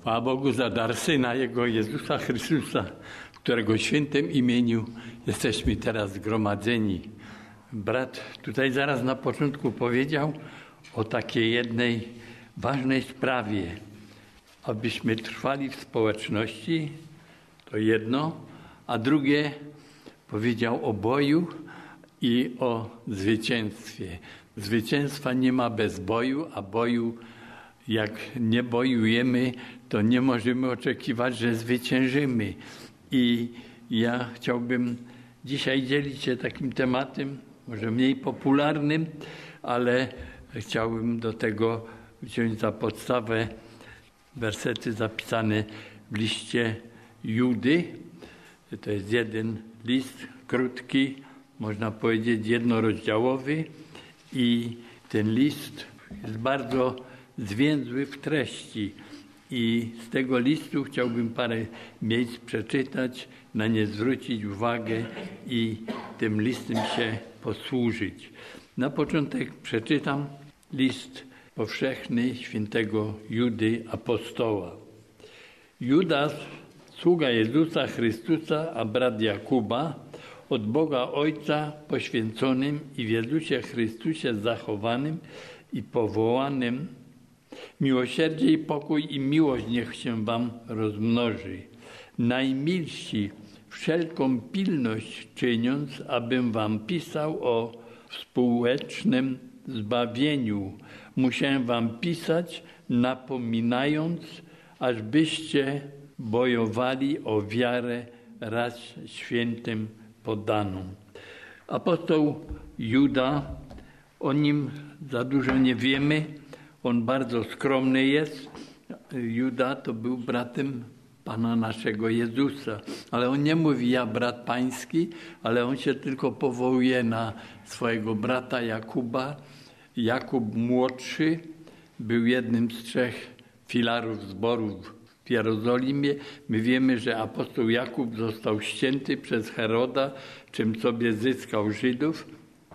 Chwała Bogu za dar Syna Jego, Jezusa Chrystusa, w którego świętym imieniu jesteśmy teraz zgromadzeni. Brat tutaj zaraz na początku powiedział o takiej jednej ważnej sprawie, abyśmy trwali w społeczności, to jedno, a drugie powiedział o boju i o zwycięstwie. Zwycięstwa nie ma bez boju, a boju, jak nie bojujemy, to nie możemy oczekiwać, że zwyciężymy. I ja chciałbym dzisiaj dzielić się takim tematem, może mniej popularnym, ale chciałbym do tego wziąć za podstawę wersety zapisane w liście Judy. To jest jeden list krótki, można powiedzieć jednorozdziałowy, i ten list jest bardzo zwięzły w treści. I z tego listu chciałbym parę miejsc przeczytać, na nie zwrócić uwagę i tym listem się posłużyć. Na początek przeczytam list powszechny świętego Judy apostoła. Judas, sługa Jezusa Chrystusa, a brat Jakuba, od Boga Ojca poświęconym i w Jezusie Chrystusie zachowanym i powołanym, miłosierdzie i pokój i miłość niech się wam rozmnoży. Najmilsi, wszelką pilność czyniąc, abym wam pisał o współecznym zbawieniu. Musiałem wam pisać, napominając, ażbyście bojowali o wiarę raz świętym podaną. Apostoł Juda, o nim za dużo nie wiemy. On bardzo skromny jest. Juda to był bratem Pana naszego Jezusa. Ale on nie mówi ja brat pański, ale on się tylko powołuje na swojego brata Jakuba. Jakub młodszy był jednym z 3 filarów zborów w Jerozolimie. My wiemy, że apostoł Jakub został ścięty przez Heroda, czym sobie zyskał Żydów.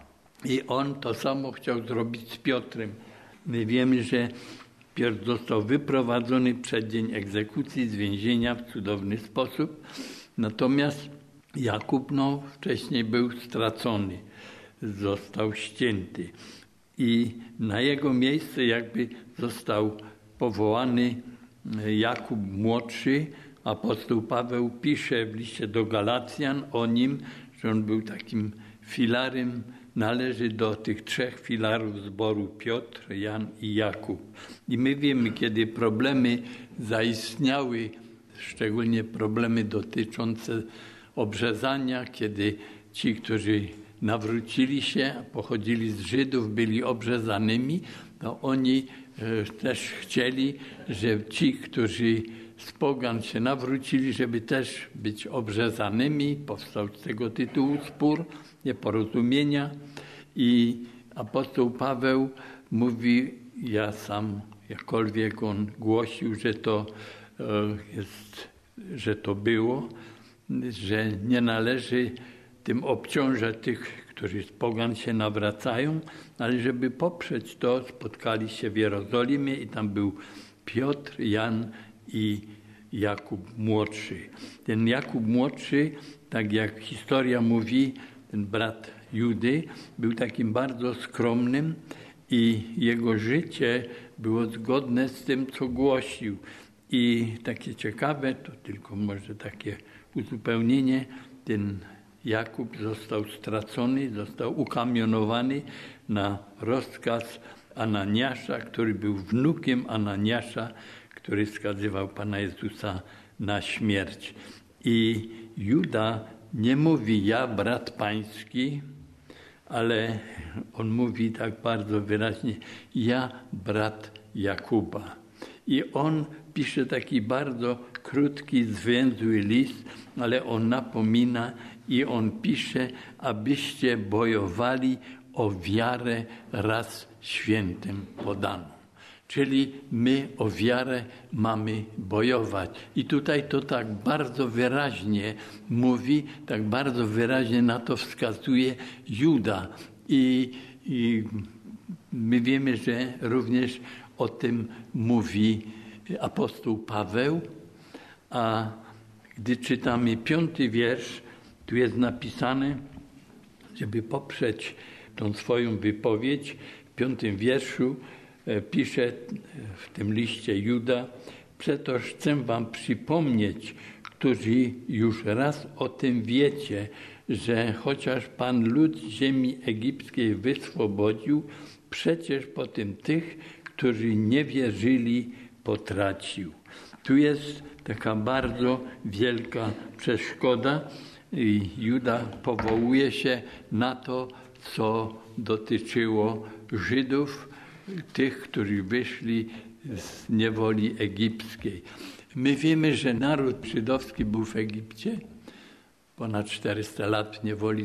I on to samo chciał zrobić z Piotrem. My wiemy, że Piotr został wyprowadzony przed dzień egzekucji z więzienia w cudowny sposób. Natomiast Jakub wcześniej był stracony, został ścięty. I na jego miejsce jakby został powołany Jakub młodszy. Apostoł Paweł pisze w liście do Galacjan o nim, że on był takim filarem, należy do tych 3 filarów zboru Piotr, Jan i Jakub. I my wiemy, kiedy problemy zaistniały, szczególnie problemy dotyczące obrzezania, kiedy ci, którzy nawrócili się, pochodzili z Żydów, byli obrzezanymi, to oni też chcieli, że ci, którzy z pogan się nawrócili, żeby też być obrzezanymi. Powstał z tego tytułu spór, nieporozumienia. I apostoł Paweł mówi, ja sam, jakkolwiek on głosił, że to było, że nie należy tym obciążać tych, którzy z pogan się nawracają, ale żeby poprzeć to, spotkali się w Jerozolimie i tam był Piotr, Jan i Jakub młodszy. Ten Jakub młodszy, tak jak historia mówi, ten brat Judy, był takim bardzo skromnym i jego życie było zgodne z tym, co głosił. I takie ciekawe, to tylko może takie uzupełnienie, ten Jakub został stracony, został ukamionowany na rozkaz Ananiasza, który był wnukiem Ananiasza, który skazywał Pana Jezusa na śmierć. I Juda nie mówi ja brat pański, ale on mówi tak bardzo wyraźnie ja brat Jakuba. I on pisze taki bardzo krótki, zwięzły list, ale on napomina i on pisze, abyście bojowali o wiarę raz świętym podaną. Czyli my o wiarę mamy bojować. I tutaj to tak bardzo wyraźnie mówi, tak bardzo wyraźnie na to wskazuje Juda. I my wiemy, że również o tym mówi apostoł Paweł, a gdy czytamy 5 wiersz, tu jest napisane, żeby poprzeć tą swoją wypowiedź, w 5 wierszu pisze w tym liście Juda: przetoż chcę wam przypomnieć, którzy już raz o tym wiecie, że chociaż Pan lud ziemi egipskiej wyswobodził, przecież potem tych, którzy nie wierzyli, potracił. Tu jest taka bardzo wielka przeszkoda. Juda powołuje się na to, co dotyczyło Żydów, tych, którzy wyszli z niewoli egipskiej. My wiemy, że naród żydowski był w Egipcie ponad 400 lat w niewoli,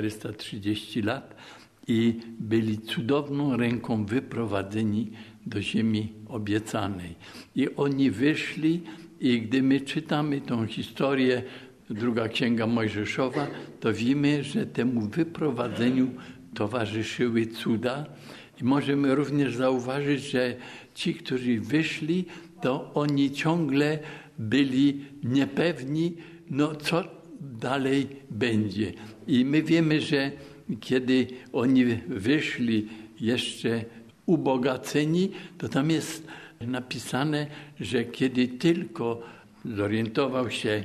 430 lat i byli cudowną ręką wyprowadzeni do ziemi obiecanej. I oni wyszli i gdy my czytamy tą historię, druga Księga Mojżeszowa, to wiemy, że temu wyprowadzeniu towarzyszyły cuda. I możemy również zauważyć, że ci, którzy wyszli, to oni ciągle byli niepewni, co dalej będzie. I my wiemy, że kiedy oni wyszli jeszcze ubogaceni, to tam jest napisane, że kiedy tylko zorientował się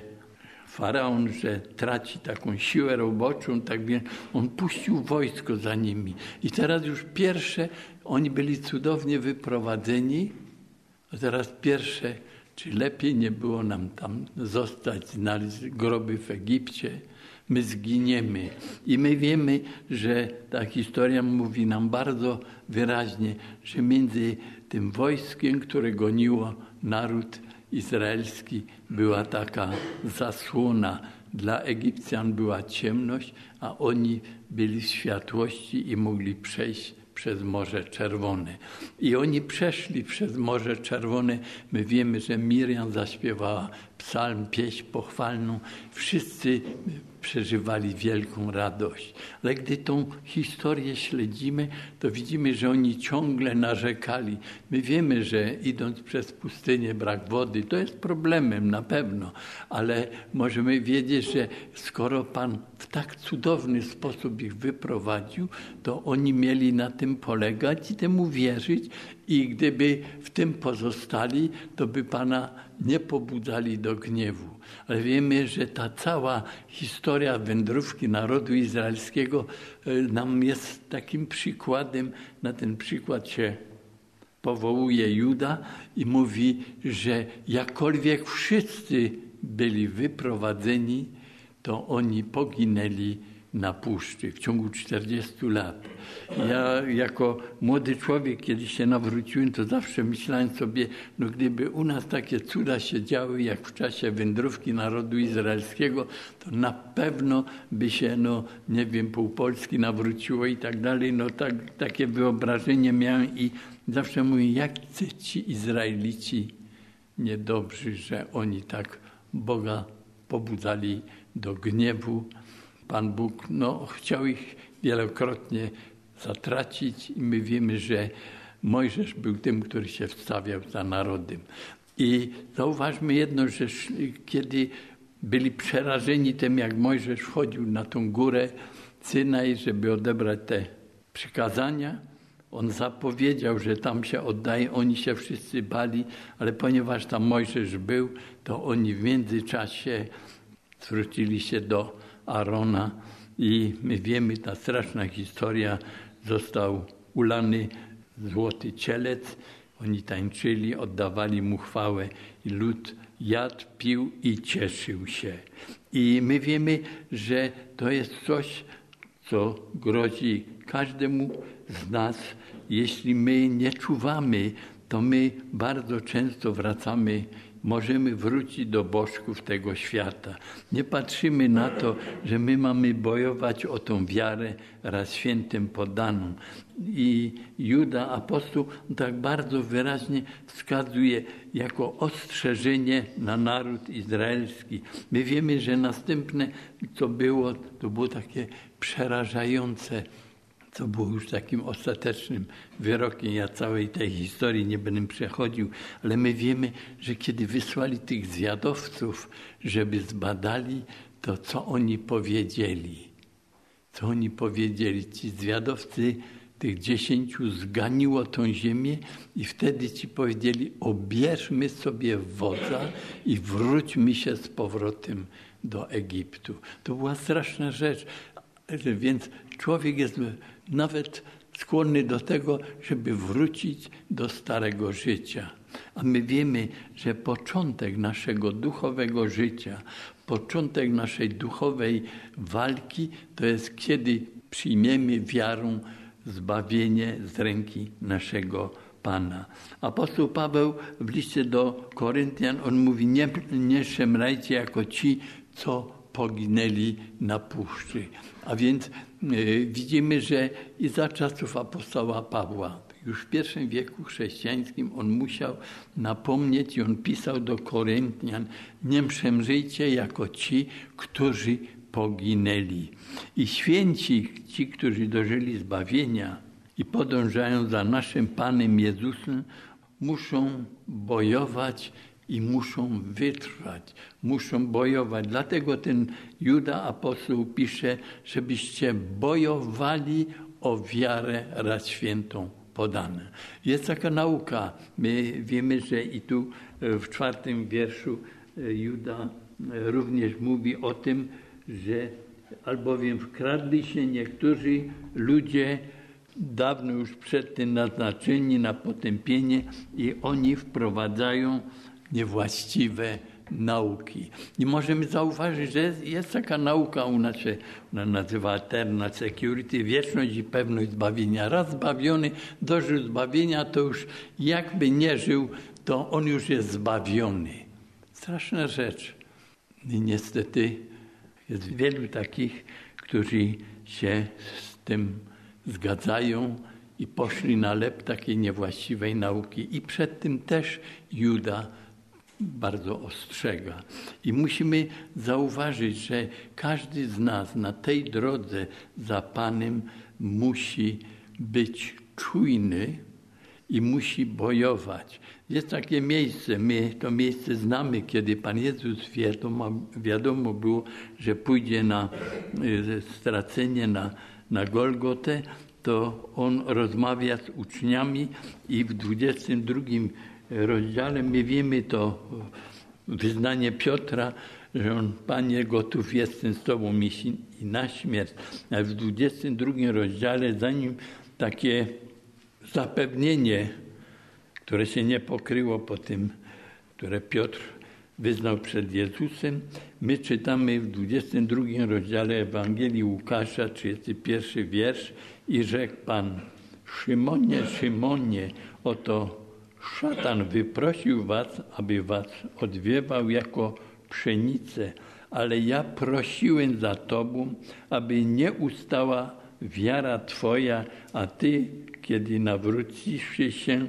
Faraon, że traci taką siłę roboczą, tak więc on puścił wojsko za nimi. I teraz już pierwsze, oni byli cudownie wyprowadzeni, a teraz pierwsze, czy lepiej nie było nam tam zostać, znaleźć groby w Egipcie, my zginiemy. I my wiemy, że ta historia mówi nam bardzo wyraźnie, że między tym wojskiem, które goniło naród izraelski, była taka zasłona. Dla Egipcjan była ciemność, a oni byli w światłości i mogli przejść przez Morze Czerwone. I oni przeszli przez Morze Czerwone. My wiemy, że Miriam zaśpiewała psalm, pieśń pochwalną. Wszyscy przeżywali wielką radość. Ale gdy tą historię śledzimy, to widzimy, że oni ciągle narzekali. My wiemy, że idąc przez pustynię brak wody, to jest problemem na pewno, ale możemy wiedzieć, że skoro Pan w tak cudowny sposób ich wyprowadził, to oni mieli na tym polegać i temu wierzyć i gdyby w tym pozostali, to by Pana nie pobudzali do gniewu. Ale wiemy, że ta cała historia wędrówki narodu izraelskiego nam jest takim przykładem. Na ten przykład się powołuje Juda i mówi, że jakkolwiek wszyscy byli wyprowadzeni, to oni poginęli na puszczy w ciągu 40 lat. Ja jako młody człowiek, kiedy się nawróciłem, to zawsze myślałem sobie, gdyby u nas takie cuda się działy, jak w czasie wędrówki narodu izraelskiego, to na pewno by się, pół Polski nawróciło i tak dalej. Takie wyobrażenie miałem i zawsze mówię, jak ci Izraelici niedobrzy, że oni tak Boga pobudzali do gniewu. Pan Bóg chciał ich wielokrotnie zatracić i my wiemy, że Mojżesz był tym, który się wstawiał za narodem. I zauważmy jedno, że kiedy byli przerażeni tym, jak Mojżesz wchodził na tą górę Synaj, żeby odebrać te przykazania, on zapowiedział, że tam się oddaje, oni się wszyscy bali, ale ponieważ tam Mojżesz był, to oni w międzyczasie zwrócili się do Arona i my wiemy, ta straszna historia, został ulany złoty cielec, oni tańczyli, oddawali mu chwałę i lud jadł, pił i cieszył się. I my wiemy, że to jest coś, co grozi każdemu z nas. Jeśli my nie czuwamy, to my bardzo często możemy wrócić do bożków tego świata. Nie patrzymy na to, że my mamy bojować o tą wiarę raz świętym poddaną. I Juda, apostoł, tak bardzo wyraźnie wskazuje jako ostrzeżenie na naród izraelski. My wiemy, że następne, co było, to było takie przerażające. co było już takim ostatecznym wyrokiem. Ja całej tej historii nie będę przechodził, ale my wiemy, że kiedy wysłali tych zwiadowców, żeby zbadali, to co oni powiedzieli? Co oni powiedzieli? Ci zwiadowcy, tych 10 zganiło tą ziemię i wtedy ci powiedzieli: obierzmy sobie wodza i wróćmy się z powrotem do Egiptu. To była straszna rzecz, więc człowiek jest nawet skłonny do tego, żeby wrócić do starego życia. A my wiemy, że początek naszego duchowego życia, początek naszej duchowej walki to jest, kiedy przyjmiemy wiarą zbawienie z ręki naszego Pana. Apostoł Paweł w liście do Koryntian, on mówi: nie szemrajcie jako ci, co poginęli na puszczy. A więc widzimy, że i za czasów apostoła Pawła, już w I wieku chrześcijańskim, on musiał napomnieć i on pisał do Koryntian: nie szemrzyjcie jako ci, którzy poginęli. I święci, ci, którzy dożyli zbawienia i podążają za naszym Panem Jezusem, muszą bojować i muszą wytrwać, muszą bojować. Dlatego ten Juda apostoł pisze, żebyście bojowali o wiarę raz świętą podane. Jest taka nauka. My wiemy, że i tu w 4 wierszu Juda również mówi o tym, że albowiem wkradli się niektórzy ludzie dawno już przed tym naznaczeni na potępienie i oni wprowadzają niewłaściwe nauki. I możemy zauważyć, że jest taka nauka u nas, ona nazywa eternal security, wieczność i pewność zbawienia. Raz zbawiony, dożył zbawienia, to już jakby nie żył, to on już jest zbawiony. Straszna rzecz. I niestety jest wielu takich, którzy się z tym zgadzają i poszli na lep takiej niewłaściwej nauki. I przed tym też Juda bardzo ostrzega. I musimy zauważyć, że każdy z nas na tej drodze za Panem musi być czujny i musi bojować. Jest takie miejsce, my to miejsce znamy, kiedy Pan Jezus wiadomo było, że pójdzie na stracenie na Golgotę, to On rozmawia z uczniami i w 22 rozdziale my wiemy to wyznanie Piotra, że on: Panie, gotów jestem z Tobą iść i na śmierć. A w 22 rozdziale za nim takie zapewnienie, które się nie pokryło po tym, które Piotr wyznał przed Jezusem. My czytamy w 22 rozdziale Ewangelii Łukasza, 31 wiersz: i rzekł Pan: Szymonie, Szymonie, oto szatan wyprosił was, aby was odwiewał jako pszenicę, ale ja prosiłem za Tobą, aby nie ustała wiara Twoja, a Ty, kiedy nawrócisz się,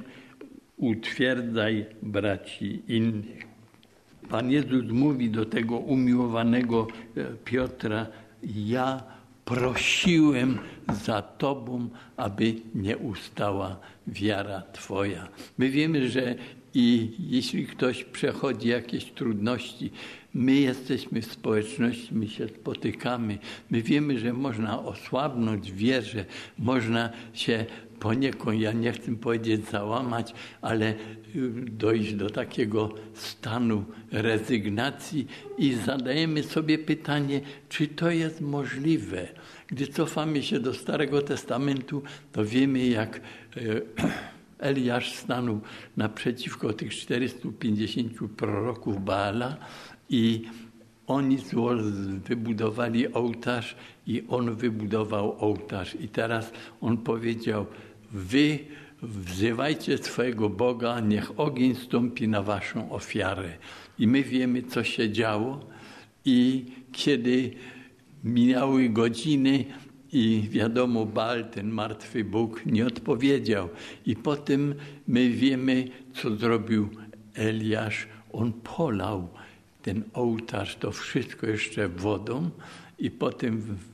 utwierdzaj braci innych. Pan Jezus mówi do tego umiłowanego Piotra: ja prosiłem za Tobą, aby nie ustała wiara Twoja. My wiemy, że i jeśli ktoś przechodzi jakieś trudności, my jesteśmy w społeczności, my się spotykamy, my wiemy, że można osłabnąć w wierze, można się poniekąd, ja nie chcę powiedzieć załamać, ale dojść do takiego stanu rezygnacji i zadajemy sobie pytanie, czy to jest możliwe. Gdy cofamy się do Starego Testamentu, to wiemy, jak Eliasz stanął naprzeciwko tych 450 proroków Baala i oni wybudowali ołtarz i on wybudował ołtarz. I teraz on powiedział: wy wzywajcie swojego Boga, niech ogień stąpi na waszą ofiarę. I my wiemy, co się działo. I kiedy minęły godziny i wiadomo, Baal, ten martwy Bóg, nie odpowiedział. I potem my wiemy, co zrobił Eliasz. On polał ten ołtarz, to wszystko jeszcze wodą i potem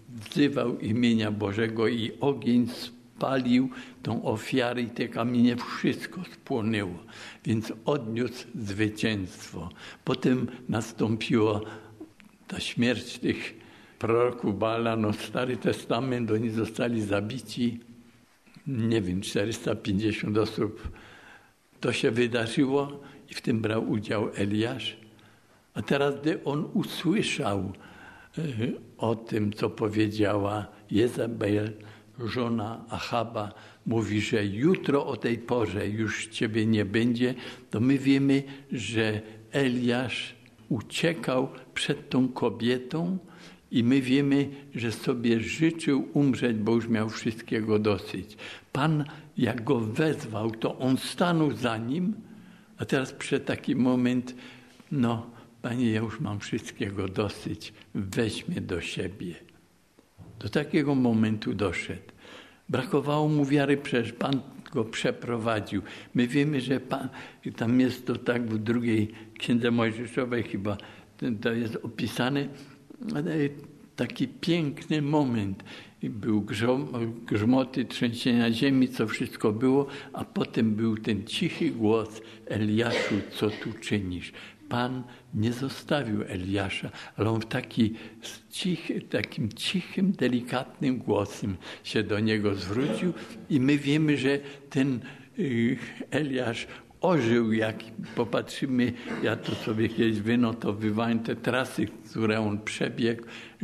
wzywał imienia Bożego i ogień spalił tą ofiarę i te kamienie, wszystko spłonęło. Więc odniósł zwycięstwo. Potem nastąpiła ta śmierć tych proroków Baala, Stary Testament, oni zostali zabici. Nie wiem, 450 osób. To się wydarzyło i w tym brał udział Eliasz. A teraz, gdy on usłyszał o tym, co powiedziała Jezabel, żona Achaba, mówi, że jutro o tej porze już ciebie nie będzie, to my wiemy, że Eliasz uciekał przed tą kobietą i my wiemy, że sobie życzył umrzeć, bo już miał wszystkiego dosyć. Pan, jak go wezwał, to on stanął za nim, a teraz przed taki moment, Panie, ja już mam wszystkiego dosyć, weź mnie do siebie. Do takiego momentu doszedł. Brakowało mu wiary, przecież Pan go przeprowadził. My wiemy, że Pan, tam jest to tak w drugiej Księdze Mojżeszowej chyba, to jest opisane, taki piękny moment. Był grzmoty, trzęsienia ziemi, co wszystko było, a potem był ten cichy głos: Eliaszu, co tu czynisz? Pan nie zostawił Eliasza, ale on w takim cichym, delikatnym głosem się do niego zwrócił i my wiemy, że ten Eliasz ożył, jak popatrzymy, ja to sobie kiedyś wynotowywałem, te trasy, które on przebiegł,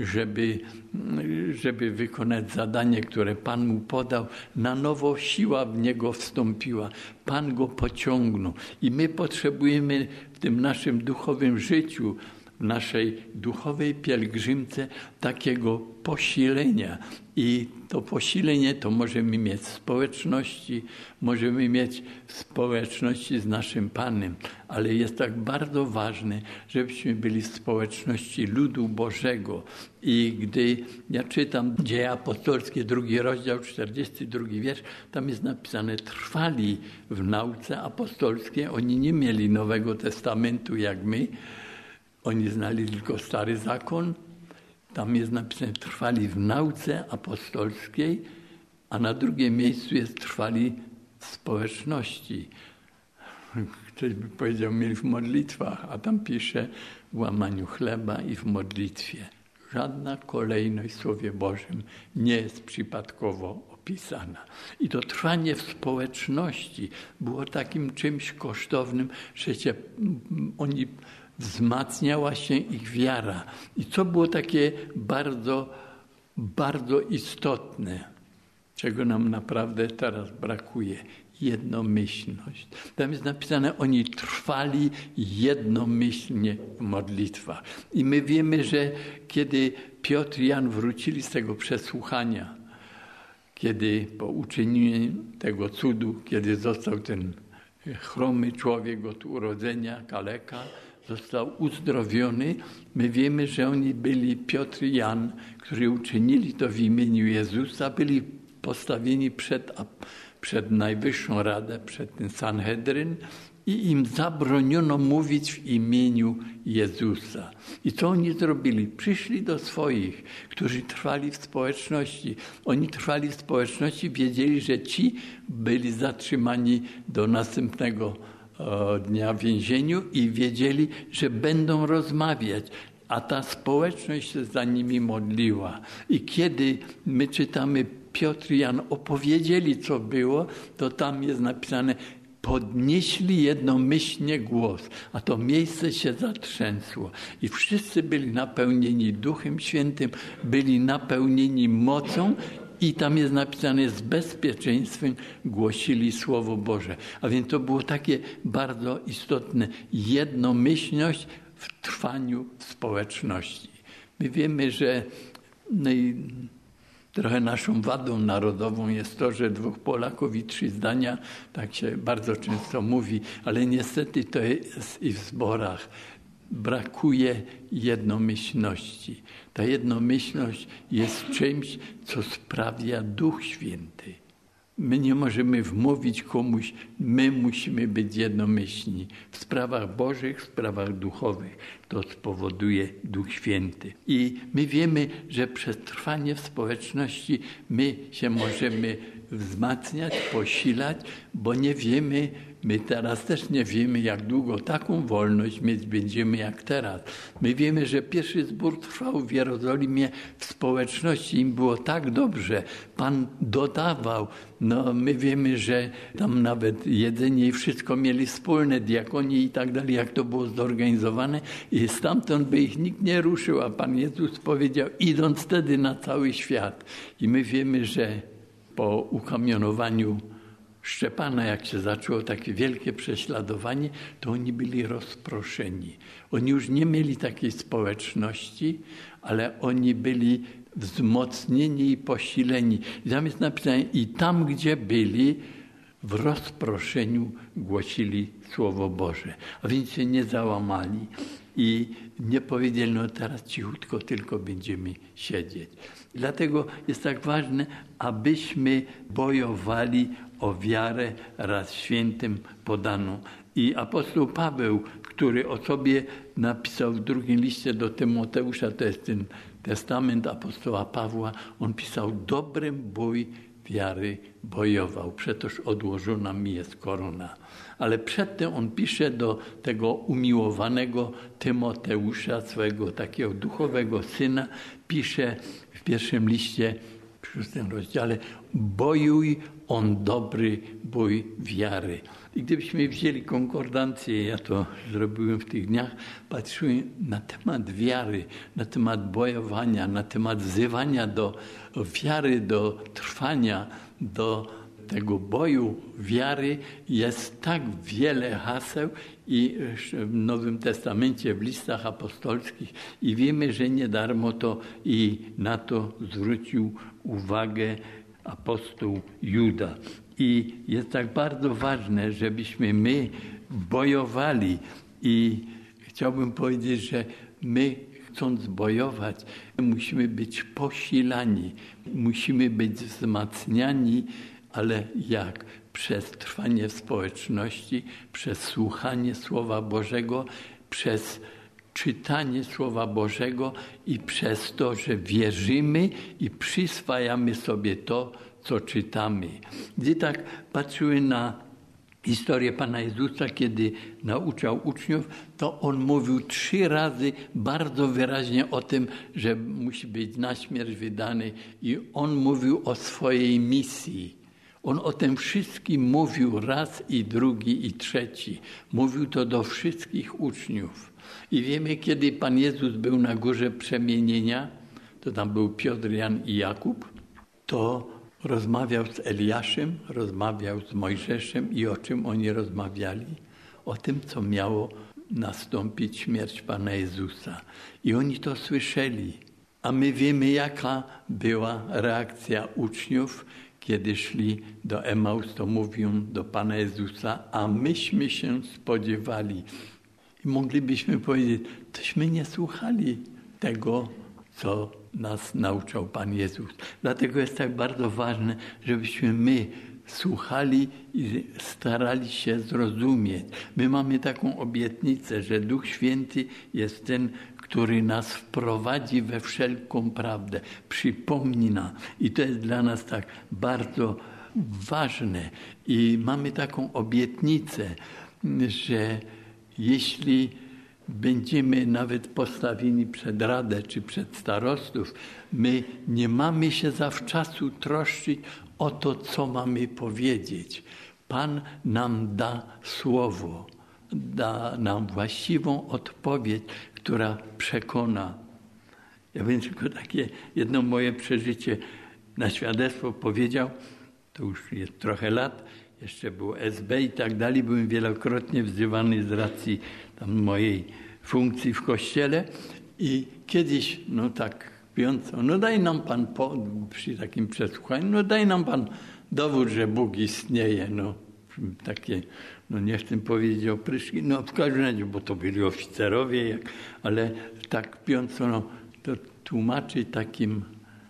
żeby wykonać zadanie, które Pan mu podał. Na nowo siła w niego wstąpiła. Pan go pociągnął. I my potrzebujemy w tym naszym duchowym życiu, w naszej duchowej pielgrzymce takiego posilenia. I to posilenie to możemy mieć w społeczności, możemy mieć w społeczności z naszym Panem, ale jest tak bardzo ważne, żebyśmy byli w społeczności ludu Bożego. I gdy ja czytam Dzieje Apostolskie, 2 rozdział, 42 wiersz, tam jest napisane: trwali w nauce apostolskiej, oni nie mieli Nowego Testamentu jak my, oni znali tylko Stary Zakon. Tam jest napisane: trwali w nauce apostolskiej, a na drugim miejscu jest: trwali w społeczności. Ktoś by powiedział, mieli w modlitwach, a tam pisze: w łamaniu chleba i w modlitwie. Żadna kolejność w Słowie Bożym nie jest przypadkowo opisana. I to trwanie w społeczności było takim czymś kosztownym, że wzmacniała się ich wiara. I co było takie bardzo, bardzo istotne, czego nam naprawdę teraz brakuje? Jednomyślność. Tam jest napisane: oni trwali jednomyślnie w modlitwach. I my wiemy, że kiedy Piotr i Jan wrócili z tego przesłuchania, kiedy po uczynieniu tego cudu, kiedy został ten chromy człowiek od urodzenia, kaleka, został uzdrowiony, my wiemy, że oni byli, Piotr i Jan, którzy uczynili to w imieniu Jezusa, byli postawieni przed Najwyższą Radę, przed ten Sanhedryn i im zabroniono mówić w imieniu Jezusa. I co oni zrobili? Przyszli do swoich, którzy trwali w społeczności. Oni trwali w społeczności, wiedzieli, że ci byli zatrzymani do następnego dnia w więzieniu i wiedzieli, że będą rozmawiać, a ta społeczność się za nimi modliła. I kiedy my czytamy, Piotr i Jan opowiedzieli, co było, to tam jest napisane: podnieśli jednomyślnie głos, a to miejsce się zatrzęsło. I wszyscy byli napełnieni Duchem Świętym, byli napełnieni mocą i tam jest napisane: z bezpieczeństwem głosili Słowo Boże. A więc to było takie bardzo istotne, jednomyślność w trwaniu społeczności. My wiemy, że trochę naszą wadą narodową jest to, że 2 Polaków i 3 zdania, tak się bardzo często mówi, ale niestety to jest i w zborach. Brakuje jednomyślności. Ta jednomyślność jest czymś, co sprawia Duch Święty. My nie możemy wmówić komuś, my musimy być jednomyślni. W sprawach bożych, w sprawach duchowych to spowoduje Duch Święty. I my wiemy, że przez trwanie w społeczności my się możemy wzmacniać, posilać, bo nie wiemy, my teraz też nie wiemy, jak długo taką wolność mieć będziemy jak teraz. My wiemy, że pierwszy zbór trwał w Jerozolimie w społeczności. Im było tak dobrze. Pan dodawał. No, my wiemy, że tam nawet jedzenie i wszystko mieli wspólne, diakonie i tak dalej, jak to było zorganizowane. I stamtąd by ich nikt nie ruszył, a Pan Jezus powiedział, idąc wtedy na cały świat. I my wiemy, że po ukamionowaniu Szczepana, jak się zaczęło takie wielkie prześladowanie, to oni byli rozproszeni. Oni już nie mieli takiej społeczności, ale oni byli wzmocnieni i posileni. I tam jest napisane, i tam, gdzie byli, w rozproszeniu głosili Słowo Boże. A więc się nie załamali i nie powiedzieli, no teraz cichutko tylko będziemy siedzieć. Dlatego jest tak ważne, abyśmy bojowali o wiarę raz świętym podaną. I apostoł Paweł, który o sobie napisał w drugim liście do Tymoteusza, to jest ten testament apostoła Pawła, on pisał, dobrym bój wiary bojował, przetoż odłożona mi jest korona. Ale przedtem on pisze do tego umiłowanego Tymoteusza, swojego takiego duchowego syna, pisze w pierwszym liście, w 6 rozdziale, bojuj on dobry bój wiary. I gdybyśmy wzięli konkordancję, ja to zrobiłem w tych dniach, patrzyłem na temat wiary, na temat bojowania, na temat wzywania do wiary, do trwania, do tego boju wiary jest tak wiele haseł i w Nowym Testamencie, w listach apostolskich i wiemy, że nie darmo to i na to zwrócił uwagę apostoł Juda. I jest tak bardzo ważne, żebyśmy my bojowali i chciałbym powiedzieć, że my chcąc bojować, musimy być posilani, musimy być wzmacniani, ale jak? Przez trwanie w społeczności, przez słuchanie Słowa Bożego, przez czytanie Słowa Bożego i przez to, że wierzymy i przyswajamy sobie to, co czytamy. Gdy tak patrzyłem na historię Pana Jezusa, kiedy nauczał uczniów, to On mówił 3 razy bardzo wyraźnie o tym, że musi być na śmierć wydany i On mówił o swojej misji. On o tym wszystkim mówił raz i drugi i trzeci. Mówił to do wszystkich uczniów. I wiemy, kiedy Pan Jezus był na Górze Przemienienia, to tam był Piotr, Jan i Jakub, to rozmawiał z Eliaszem, rozmawiał z Mojżeszem i o czym oni rozmawiali? O tym, co miało nastąpić śmierć Pana Jezusa. I oni to słyszeli. A my wiemy, jaka była reakcja uczniów, kiedy szli do Emaus, to mówią do Pana Jezusa, a myśmy się spodziewali. I moglibyśmy powiedzieć, tośmy nie słuchali tego, co nas nauczał Pan Jezus. Dlatego jest tak bardzo ważne, żebyśmy my słuchali i starali się zrozumieć. My mamy taką obietnicę, że Duch Święty jest ten, który nas wprowadzi we wszelką prawdę, przypomina. I to jest dla nas tak bardzo ważne. I mamy taką obietnicę, że jeśli będziemy nawet postawieni przed radę czy przed starostów, my nie mamy się zawczasu troszczyć o to, co mamy powiedzieć. Pan nam da słowo, da nam właściwą odpowiedź, która przekona. Ja wiem tylko takie jedno moje przeżycie na świadectwo powiedział, to już jest trochę lat, jeszcze było SB i tak dalej, byłem wielokrotnie wzywany z racji tam mojej funkcji w kościele i kiedyś, no tak piąco, no daj nam Pan, przy takim przesłuchaniu, no daj nam Pan dowód, że Bóg istnieje, no takie, no nie chcę powiedzieć o pryszki, no w każdym razie, bo to byli oficerowie, ale tak piąco, no to tłumaczy takim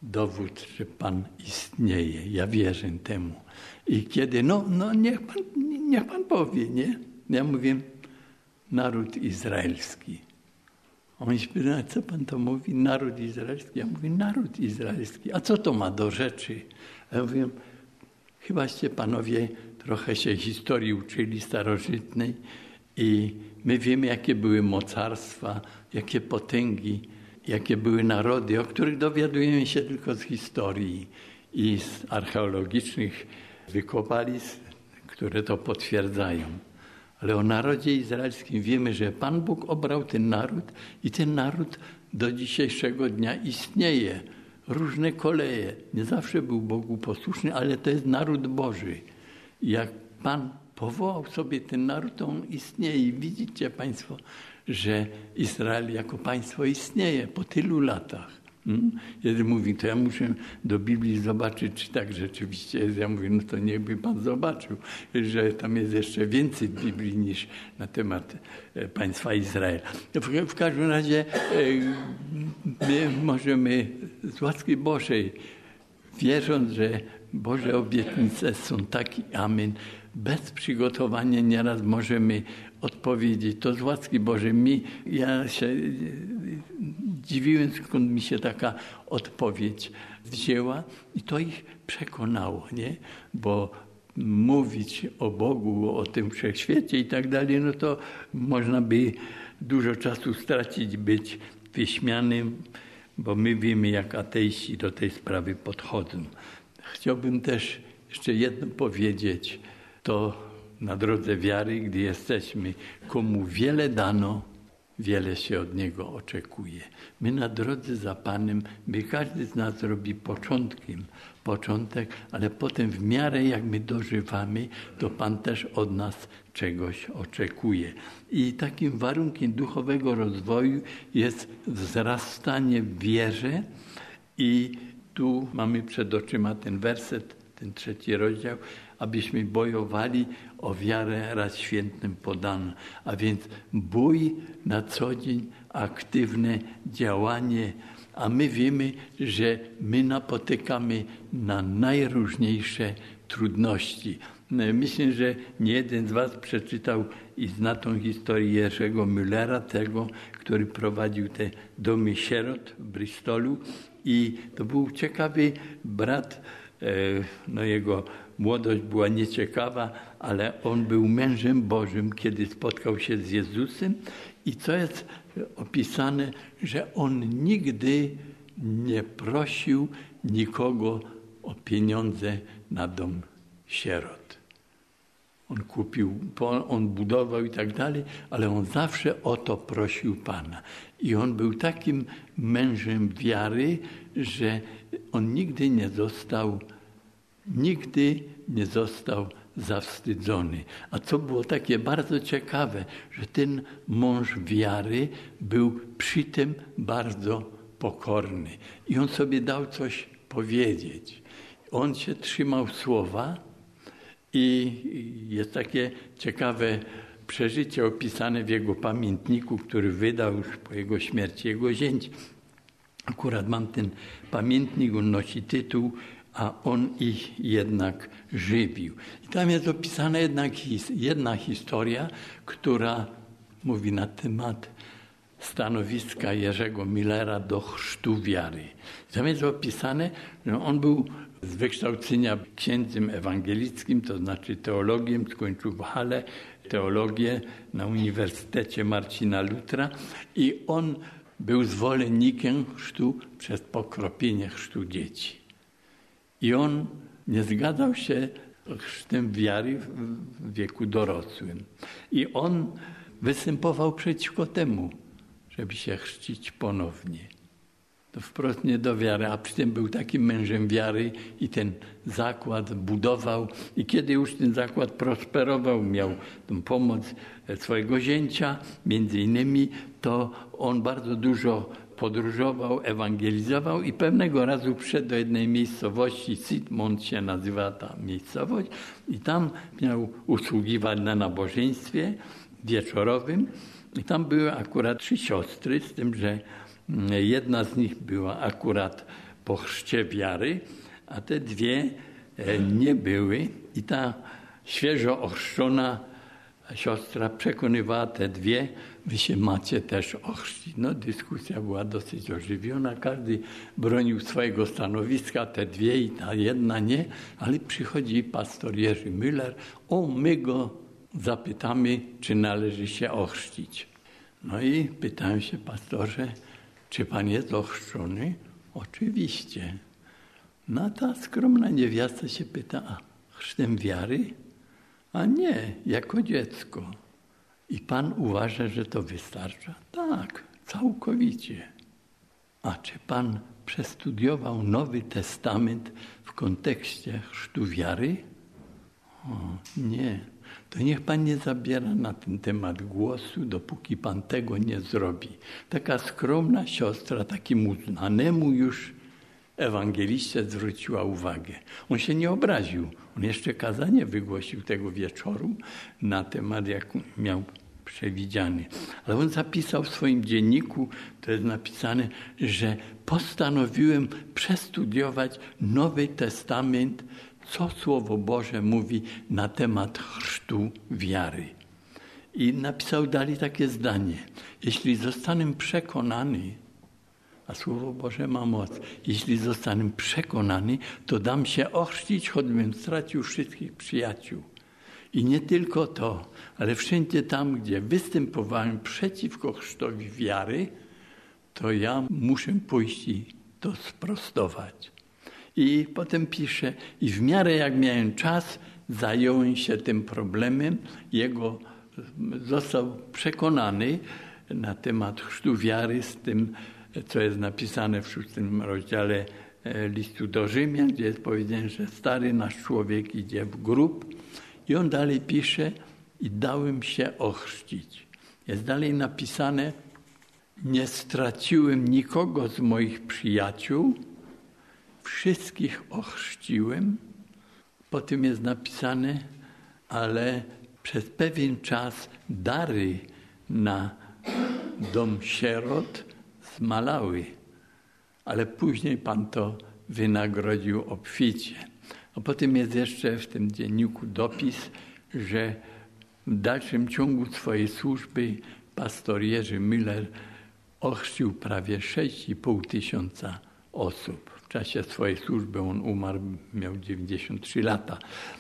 dowód, że Pan istnieje. Ja wierzę temu. I kiedy, niech Pan powie, nie? Ja mówię, naród izraelski. On się pyta, co Pan to mówi? Naród izraelski? Ja mówię, naród izraelski. A co to ma do rzeczy? Ja mówię, chybaście Panowie trochę się historii uczyli starożytnej i my wiemy, jakie były mocarstwa, jakie potęgi, jakie były narody, o których dowiadujemy się tylko z historii i z archeologicznych wykopalisk, które to potwierdzają. Ale o narodzie izraelskim wiemy, że Pan Bóg obrał ten naród i ten naród do dzisiejszego dnia istnieje. Różne koleje. Nie zawsze był Bogu posłuszny, ale to jest naród Boży. I jak Pan powołał sobie ten naród, to on istnieje. I widzicie Państwo, że Izrael jako państwo istnieje po tylu latach. Jeden mówi, to ja muszę do Biblii zobaczyć, czy tak rzeczywiście jest. Ja mówię, no to niechby Pan zobaczył, że tam jest jeszcze więcej Biblii niż na temat państwa Izrael. W każdym razie my możemy z łaski Bożej, wierząc, że Boże obietnice są takie, amen, bez przygotowania nieraz możemy odpowiedzieć. To z łaski Bożej. Ja się dziwiłem, skąd mi się taka odpowiedź wzięła i to ich przekonało, nie? Bo mówić o Bogu, o tym wszechświecie i tak dalej, no to można by dużo czasu stracić, być wyśmianym, bo my wiemy, jak ateiści do tej sprawy podchodzą. Chciałbym też jeszcze jedno powiedzieć. To na drodze wiary, gdy jesteśmy, komu wiele dano, wiele się od Niego oczekuje. My na drodze za Panem, każdy z nas robi początek, ale potem w miarę jak my dożywamy, to Pan też od nas czegoś oczekuje. I takim warunkiem duchowego rozwoju jest wzrastanie w wierze i tu mamy przed oczyma ten werset, ten 3 rozdział, abyśmy bojowali o wiarę raz świętym podano. A więc bój na co dzień, aktywne działanie, a my wiemy, że my napotykamy na najróżniejsze trudności. Myślę, że nie jeden z was przeczytał i zna tą historię Jerzego Müllera, tego, który prowadził te domy sierot w Bristolu. I to był ciekawy brat, jego młodość była nieciekawa, ale on był mężem Bożym, kiedy spotkał się z Jezusem. I co jest opisane, że on nigdy nie prosił nikogo o pieniądze na dom sierot. On kupił, on budował i tak dalej, ale on zawsze o to prosił Pana. I on był takim mężem wiary, że on nigdy nie został zawstydzony. A co było takie bardzo ciekawe, że ten mąż wiary był przy tym bardzo pokorny. I on sobie dał coś powiedzieć. On się trzymał słowa i jest takie ciekawe przeżycie opisane w jego pamiętniku, który wydał już po jego śmierci jego zięć. Akurat mam ten pamiętnik, on nosi tytuł, a on ich jednak żywił. I tam jest opisana jedna historia, która mówi na temat stanowiska Jerzego Müllera do chrztu wiary. I tam jest opisane, że on był z wykształcenia księdzem ewangelickim, to znaczy teologiem, skończył w Halle teologię na Uniwersytecie Marcina Lutra i on był zwolennikiem chrztu przez pokropienie chrztu dzieci. I on nie zgadzał się z chrztem wiary w wieku dorosłym. I on występował przeciwko temu, żeby się chrzcić ponownie. To wprost nie do wiary, a przy tym był takim mężem wiary i ten zakład budował. I kiedy już ten zakład prosperował, miał tą pomoc swojego zięcia, między innymi, to on bardzo dużo podróżował, ewangelizował i pewnego razu wszedł do jednej miejscowości, Sidmont się nazywa ta miejscowość, i tam miał usługiwać na nabożeństwie wieczorowym. I tam były akurat 3 siostry, z tym, że jedna z nich była akurat po chrzcie wiary, a te dwie nie były. I ta świeżo ochrzczona siostra przekonywała te dwie, wy się macie też ochrzcić. No, dyskusja była dosyć ożywiona, każdy bronił swojego stanowiska, te dwie i ta jedna nie, ale przychodzi pastor Jerzy Müller, my go zapytamy, czy należy się ochrzcić. No i pytałem się, pastorze, czy pan jest ochrzczony? Oczywiście. No, ta skromna niewiasta się pyta, a chrztem wiary? A nie, jako dziecko. I pan uważa, że to wystarcza? Tak, całkowicie. A czy pan przestudiował Nowy Testament w kontekście chrztu wiary? Nie. To niech pan nie zabiera na ten temat głosu, dopóki pan tego nie zrobi. Taka skromna siostra, takiemu znanemu już ewangeliście zwróciła uwagę. On się nie obraził. On jeszcze kazanie wygłosił tego wieczoru na temat, jak miał przewidziany. Ale on zapisał w swoim dzienniku, to jest napisane, że postanowiłem przestudiować Nowy Testament, co Słowo Boże mówi na temat chrztu wiary. I napisał dalej takie zdanie. Jeśli zostanę przekonany, a Słowo Boże ma moc, jeśli zostanę przekonany, to dam się ochrzcić, choćbym stracił wszystkich przyjaciół. I nie tylko to, ale wszędzie tam, gdzie występowałem przeciwko chrztowi wiary, to ja muszę pójść i to sprostować. I potem pisze, i w miarę jak miałem czas, zająłem się tym problemem. Został przekonany na temat chrztu wiary z tym, co jest napisane w 6 rozdziale listu do Rzymian, gdzie jest powiedziane, że stary nasz człowiek idzie w grób. I on dalej pisze, i dałem się ochrzcić. Jest dalej napisane, nie straciłem nikogo z moich przyjaciół, wszystkich ochrzciłem. Potem jest napisane, ale przez pewien czas dary na dom sierot zmalały, ale później Pan to wynagrodził obficie. A potem jest jeszcze w tym dzienniku dopis, że w dalszym ciągu swojej służby pastor Jerzy Müller ochrzcił prawie 6,5 tysiąca osób. W czasie swojej służby on umarł, miał 93 lata.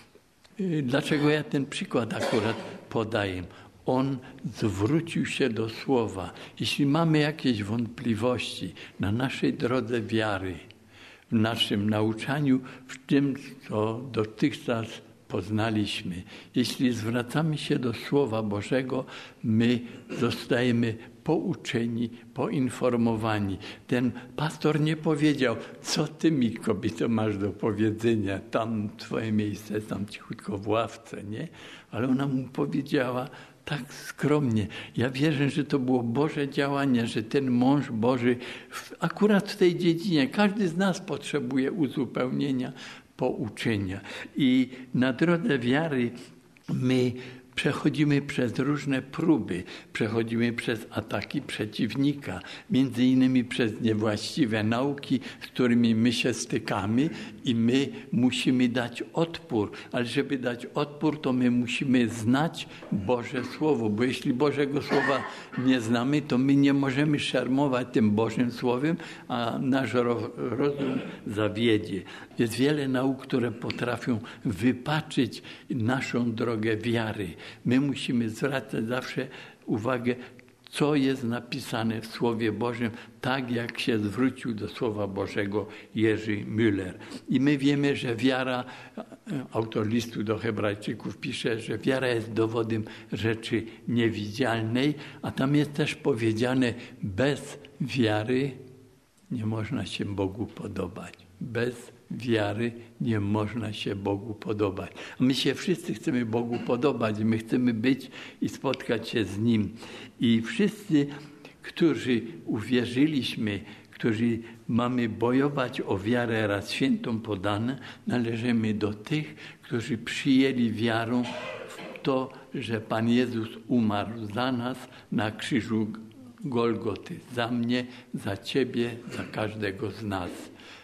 Dlaczego ja ten przykład akurat podaję? On zwrócił się do Słowa. Jeśli mamy jakieś wątpliwości na naszej drodze wiary, w naszym nauczaniu, w tym, co dotychczas poznaliśmy, jeśli zwracamy się do Słowa Bożego, my zostajemy pouczeni, poinformowani. Ten pastor nie powiedział, co ty mi, kobieto, masz do powiedzenia, tam twoje miejsce, tam cichutko w ławce, nie? Ale ona mu powiedziała tak skromnie. Ja wierzę, że to było Boże działanie, że ten mąż Boży akurat w tej dziedzinie, każdy z nas potrzebuje uzupełnienia, pouczenia. I na drodze wiary my przechodzimy przez różne próby, przechodzimy przez ataki przeciwnika, między innymi przez niewłaściwe nauki, z którymi my się stykamy i my musimy dać odpór. Ale żeby dać odpór, to my musimy znać Boże Słowo, bo jeśli Bożego Słowa nie znamy, to my nie możemy szermować tym Bożym Słowem, a nasz rozum zawiedzie. Jest wiele nauk, które potrafią wypaczyć naszą drogę wiary. My musimy zwracać zawsze uwagę, co jest napisane w Słowie Bożym, tak jak się zwrócił do Słowa Bożego Jerzy Müller. I my wiemy, że wiara, autor listu do Hebrajczyków pisze, że wiara jest dowodem rzeczy niewidzialnej, a tam jest też powiedziane, bez wiary nie można się Bogu podobać. Bez wiary nie można się Bogu podobać. A my się wszyscy chcemy Bogu podobać. My chcemy być i spotkać się z Nim. I wszyscy, którzy uwierzyliśmy, którzy mamy bojować o wiarę raz świętą podane, należymy do tych, którzy przyjęli wiarą w to, że Pan Jezus umarł za nas na krzyżu Golgoty. Za mnie, za Ciebie, za każdego z nas.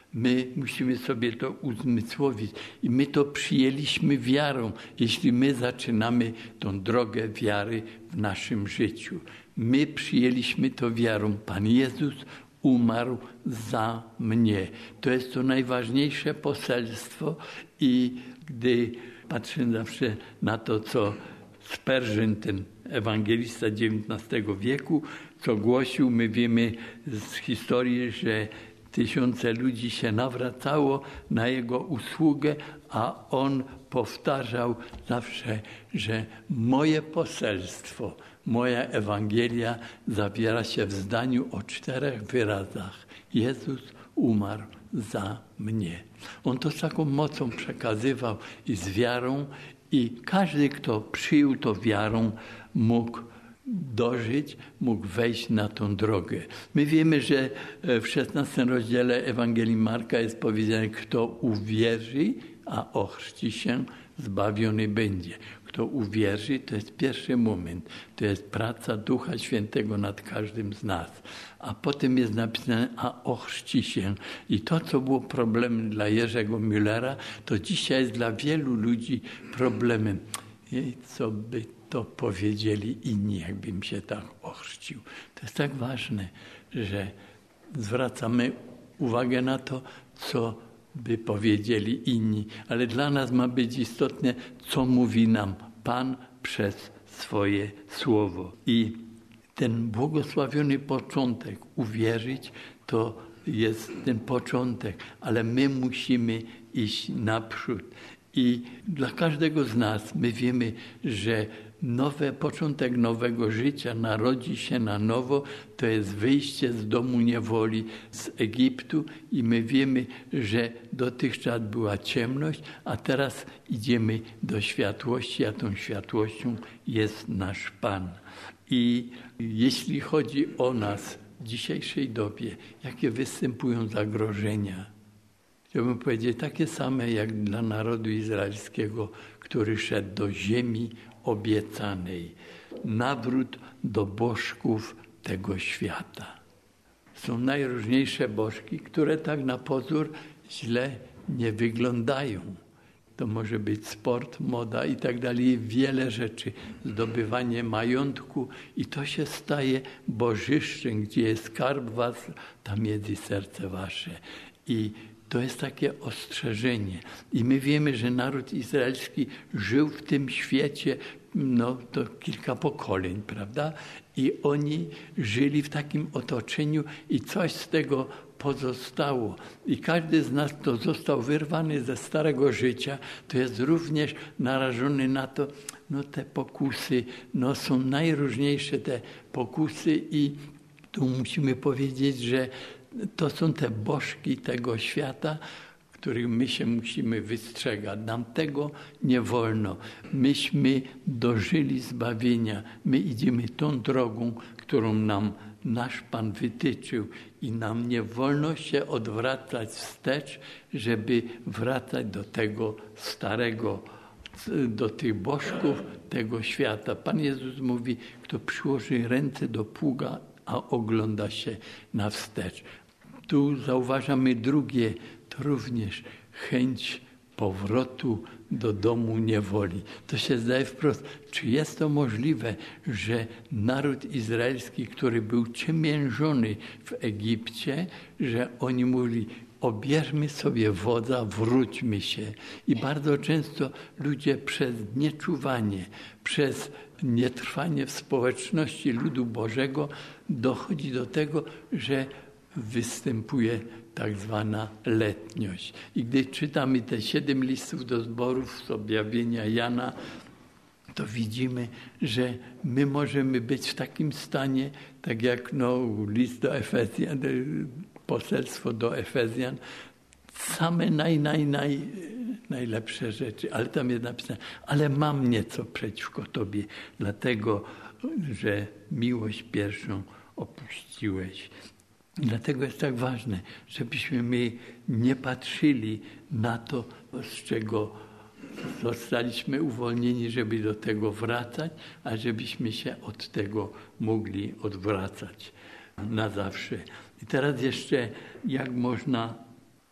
My musimy sobie to uzmysłowić i my to przyjęliśmy wiarą, jeśli my zaczynamy tą drogę wiary w naszym życiu. My przyjęliśmy to wiarą. Pan Jezus umarł za mnie. To jest to najważniejsze poselstwo i gdy patrzę zawsze na to, co Spurgeon, ten ewangelista XIX wieku, co głosił, my wiemy z historii, że tysiące ludzi się nawracało na jego usługę, a on powtarzał zawsze, że moje poselstwo, moja Ewangelia zawiera się w zdaniu o 4 wyrazach. Jezus umarł za mnie. On to z taką mocą przekazywał i z wiarą i każdy, kto przyjął to wiarą, mógł dożyć, mógł wejść na tą drogę. My wiemy, że w 16 rozdziale Ewangelii Marka jest powiedziane, kto uwierzy, a ochrzci się, zbawiony będzie. Kto uwierzy, to jest pierwszy moment. To jest praca Ducha Świętego nad każdym z nas. A potem jest napisane, a ochrzci się. I to, co było problemem dla Jerzego Müllera, to dzisiaj jest dla wielu ludzi problemem. I co by to powiedzieli inni, jakbym się tak ochrzcił. To jest tak ważne, że zwracamy uwagę na to, co by powiedzieli inni. Ale dla nas ma być istotne, co mówi nam Pan przez swoje słowo. I ten błogosławiony początek, uwierzyć, to jest ten początek, ale my musimy iść naprzód. I dla każdego z nas my wiemy, że początek nowego życia narodzi się na nowo, to jest wyjście z domu niewoli, z Egiptu i my wiemy, że dotychczas była ciemność, a teraz idziemy do światłości, a tą światłością jest nasz Pan. I jeśli chodzi o nas w dzisiejszej dobie, jakie występują zagrożenia? Chciałbym powiedzieć, takie same jak dla narodu izraelskiego, który szedł do ziemi obiecanej. Nawrót do bożków tego świata. Są najróżniejsze bożki, które tak na pozór źle nie wyglądają. To może być sport, moda i tak dalej, wiele rzeczy, zdobywanie majątku i to się staje bożyszczem, gdzie jest skarb was, tam jest i serce wasze. I to jest takie ostrzeżenie. I my wiemy, że naród izraelski żył w tym świecie to kilka pokoleń, prawda? I oni żyli w takim otoczeniu i coś z tego pozostało. I każdy z nas, kto został wyrwany ze starego życia, to jest również narażony na to, te pokusy, są najróżniejsze te pokusy i tu musimy powiedzieć, że to są te bożki tego świata, których my się musimy wystrzegać. Nam tego nie wolno. Myśmy dożyli zbawienia. My idziemy tą drogą, którą nam nasz Pan wytyczył i nam nie wolno się odwracać wstecz, żeby wracać do tego starego, do tych bożków tego świata. Pan Jezus mówi, kto przyłoży ręce do pługa, a ogląda się na wstecz. Tu zauważamy drugie, to również chęć powrotu do domu niewoli. To się zdaje wprost, czy jest to możliwe, że naród izraelski, który był ciemiężony w Egipcie, że oni mówili, obierzmy sobie wodza, wróćmy się. I bardzo często ludzie przez nieczuwanie, przez nietrwanie w społeczności ludu Bożego dochodzi do tego, że występuje tak zwana letniość. I gdy czytamy te 7 listów do zborów z objawienia Jana, to widzimy, że my możemy być w takim stanie, tak jak list do Efezjan, poselstwo do Efezjan, same najlepsze rzeczy, ale tam jest napisane, ale mam nieco przeciwko Tobie, dlatego, że miłość pierwszą opuściłeś. I dlatego jest tak ważne, żebyśmy my nie patrzyli na to, z czego zostaliśmy uwolnieni, żeby do tego wracać, a żebyśmy się od tego mogli odwracać na zawsze. I teraz jeszcze, jak można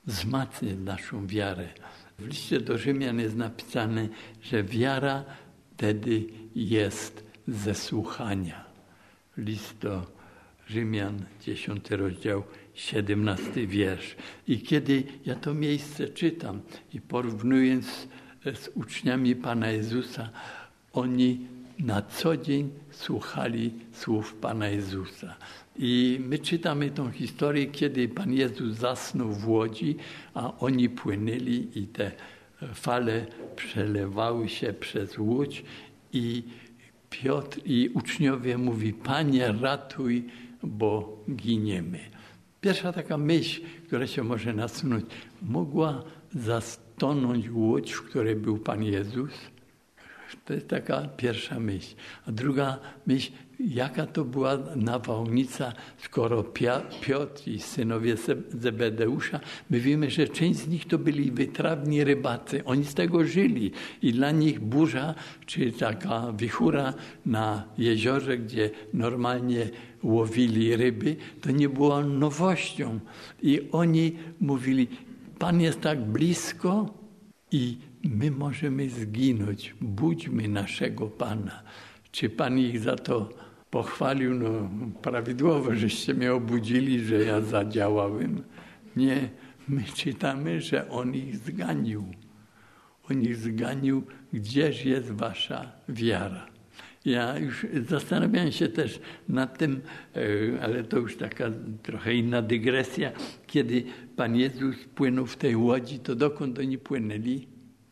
wzmacnia naszą wiarę. W liście do Rzymian jest napisane, że wiara wtedy jest ze słuchania. List do Rzymian, 10 rozdział, 17 wiersz. I kiedy ja to miejsce czytam i porównując z uczniami Pana Jezusa, oni na co dzień słuchali słów Pana Jezusa. I my czytamy tą historię, kiedy Pan Jezus zasnął w łodzi, a oni płynęli i te fale przelewały się przez łódź i Piotr i uczniowie mówi: Panie, ratuj, bo giniemy. Pierwsza taka myśl, która się może nasunąć, mogła zastonąć łódź, w której był Pan Jezus? To jest taka pierwsza myśl. A druga myśl, jaka to była nawałnica, skoro Piotr i synowie Zebedeusza, my wiemy, że część z nich to byli wytrawni rybacy. Oni z tego żyli i dla nich burza, czy taka wichura na jeziorze, gdzie normalnie łowili ryby, to nie było nowością. I oni mówili: Pan jest tak blisko i my możemy zginąć. Budźmy naszego Pana. Czy Pan ich za to pochwalił? No prawidłowo, żeście mnie obudzili, że ja zadziałałem. Nie, my czytamy, że On ich zganił. On ich zganił. Gdzież jest wasza wiara? Ja już zastanawiałem się też nad tym, ale to już taka trochę inna dygresja. Kiedy Pan Jezus płynął w tej łodzi, to dokąd oni płynęli?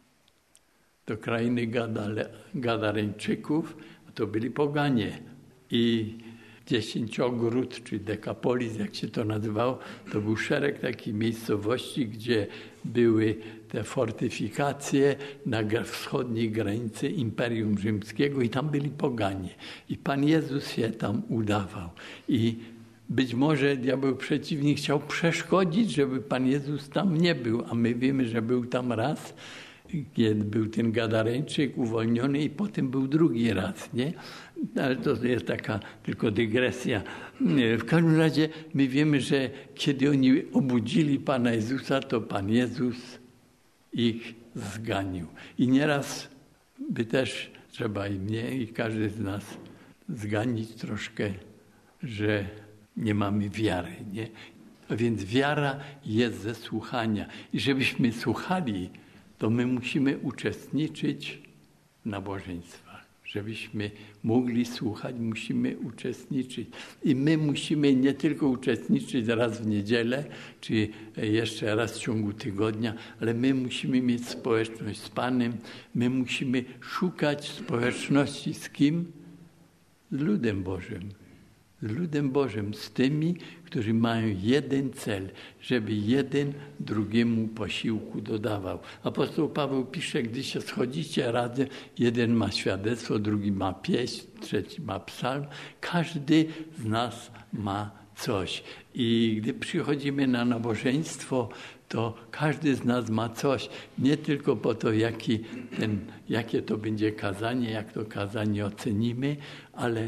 Do krainy Gadareńczyków, a to byli poganie. I Dziesięciogród, czy Dekapolis, jak się to nazywało, to był szereg takich miejscowości, gdzie były te fortyfikacje na wschodniej granicy Imperium Rzymskiego i tam byli poganie. I Pan Jezus się tam udawał. I być może diabeł przeciwnik chciał przeszkodzić, żeby Pan Jezus tam nie był, a my wiemy, że był tam raz, kiedy był ten Gadareńczyk uwolniony i potem był drugi raz, nie? Ale to jest taka tylko dygresja. W każdym razie my wiemy, że kiedy oni obudzili Pana Jezusa, to Pan Jezus ich zganił. I nieraz by też trzeba i mnie, i każdy z nas zganić troszkę, że nie mamy wiary, nie? A więc wiara jest ze słuchania. I żebyśmy słuchali, to my musimy uczestniczyć w nabożeństwach. Żebyśmy mogli słuchać, musimy uczestniczyć. I my musimy nie tylko uczestniczyć raz w niedzielę, czy jeszcze raz w ciągu tygodnia, ale my musimy mieć społeczność z Panem. My musimy szukać społeczności z kim? Z ludem Bożym. Z ludem Bożym, z tymi, którzy mają jeden cel, żeby jeden drugiemu posiłku dodawał. Apostoł Paweł pisze, gdy się schodzicie razem, jeden ma świadectwo, drugi ma pieśń, trzeci ma psalm. Każdy z nas ma coś. I gdy przychodzimy na nabożeństwo, to każdy z nas ma coś. Nie tylko po to, jakie to będzie kazanie, jak to kazanie ocenimy, ale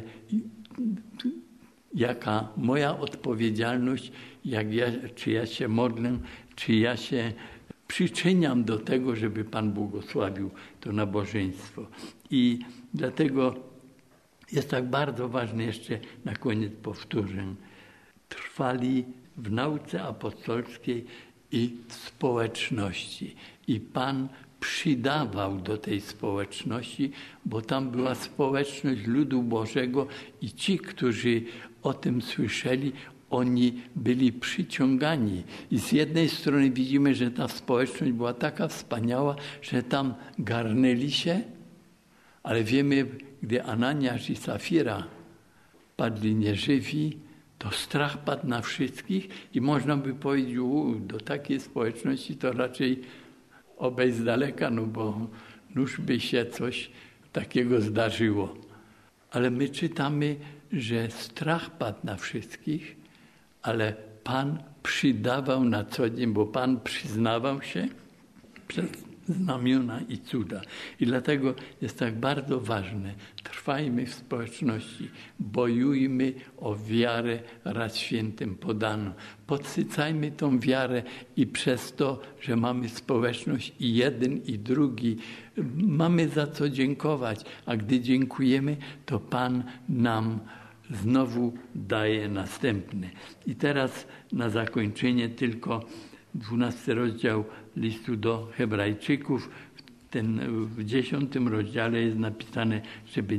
jaka moja odpowiedzialność, czy ja się modlę, czy ja się przyczyniam do tego, żeby Pan błogosławił to nabożeństwo. I dlatego jest tak bardzo ważne, jeszcze na koniec powtórzę, trwali w nauce apostolskiej i w społeczności. I Pan przydawał do tej społeczności, bo tam była społeczność ludu Bożego i ci, którzy o tym słyszeli, oni byli przyciągani. I z jednej strony widzimy, że ta społeczność była taka wspaniała, że tam garnęli się, ale wiemy, gdy Ananiasz i Safira padli nieżywi, to strach padł na wszystkich i można by powiedzieć, do takiej społeczności to raczej obejść z daleka, no bo nuż by się coś takiego zdarzyło. Ale my czytamy, że strach padł na wszystkich, ale Pan przydawał na co dzień, bo Pan przyznawał się przez znamiona i cuda. I dlatego jest tak bardzo ważne, trwajmy w społeczności, bojujmy o wiarę raz świętym podaną. Podsycajmy tą wiarę i przez to, że mamy społeczność i jeden i drugi, mamy za co dziękować, a gdy dziękujemy, to Pan nam znowu daje następny. I teraz na zakończenie tylko 12 rozdział listu do Hebrajczyków. W 10 rozdziale jest napisane, żeby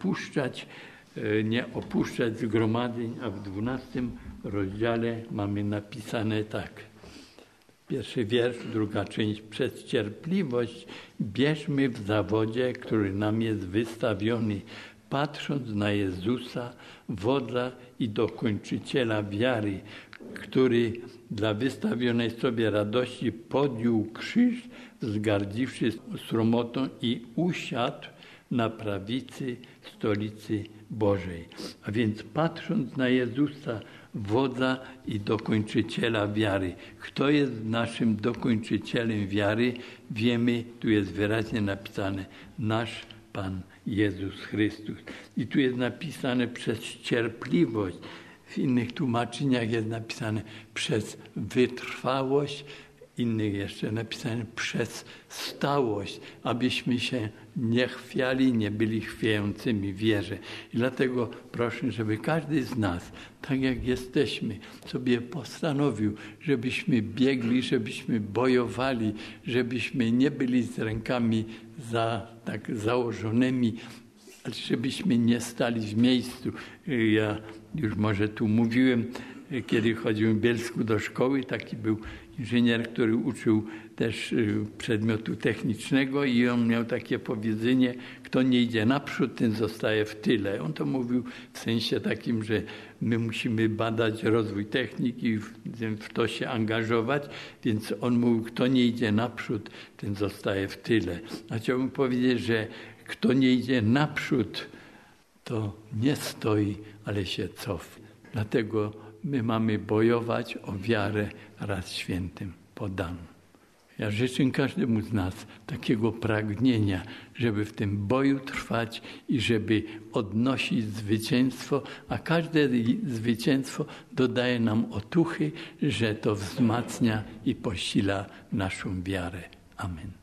nie opuszczać zgromadzeń, a w 12 rozdziale mamy napisane tak. Pierwszy wiersz, druga część. Przez cierpliwość bierzmy w zawodzie, który nam jest wystawiony, patrząc na Jezusa, wodza i dokończyciela wiary, który dla wystawionej sobie radości podjął krzyż, wzgardziwszy sromotą i usiadł na prawicy stolicy Bożej. A więc patrząc na Jezusa, wodza i dokończyciela wiary. Kto jest naszym dokończycielem wiary? Wiemy, tu jest wyraźnie napisane, nasz Pan Jezus Chrystus. I tu jest napisane przez cierpliwość. W innych tłumaczeniach jest napisane przez wytrwałość, innych jeszcze napisane przez stałość, abyśmy się nie chwiali, nie byli chwiejącymi w wierze. I dlatego proszę, żeby każdy z nas, tak jak jesteśmy, sobie postanowił, żebyśmy biegli, żebyśmy bojowali, żebyśmy nie byli z rękami założonymi, żebyśmy nie stali w miejscu. Ja już może tu mówiłem, kiedy chodziłem w Bielsku do szkoły, taki był inżynier, który uczył też przedmiotu technicznego i on miał takie powiedzenie, kto nie idzie naprzód, ten zostaje w tyle. On to mówił w sensie takim, że my musimy badać rozwój techniki i w to się angażować, więc on mówił, kto nie idzie naprzód, ten zostaje w tyle. A chciałbym powiedzieć, że kto nie idzie naprzód, to nie stoi, ale się cofnie. Dlatego my mamy bojować o wiarę raz świętym podaną. Ja życzę każdemu z nas takiego pragnienia, żeby w tym boju trwać i żeby odnosić zwycięstwo, a każde zwycięstwo dodaje nam otuchy, że to wzmacnia i posila naszą wiarę. Amen.